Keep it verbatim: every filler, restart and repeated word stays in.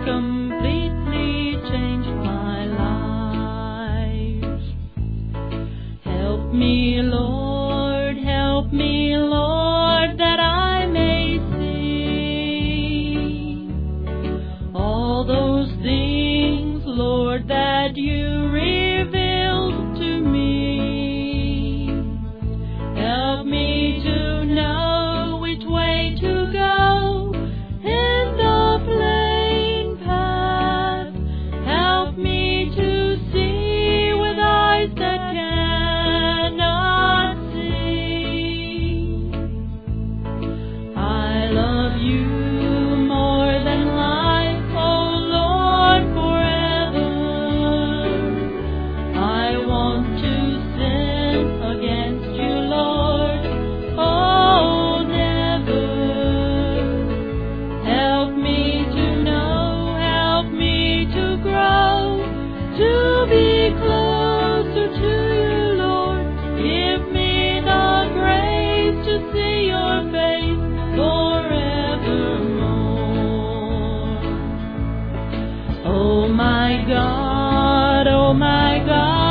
completely changed my life. Help me, Lord, help me, Lord, that I may see all those things, Lord, that you revealed to me. Help me to know which way to go in the plain path. Help me to see with eyes that cannot see. I love you more than life, oh Lord, forever. I want to sin against you, Lord, oh never. Help me to know, help me to grow, to be closer to you, Lord. Give me the grace to see your face forevermore. Oh my God, oh my God.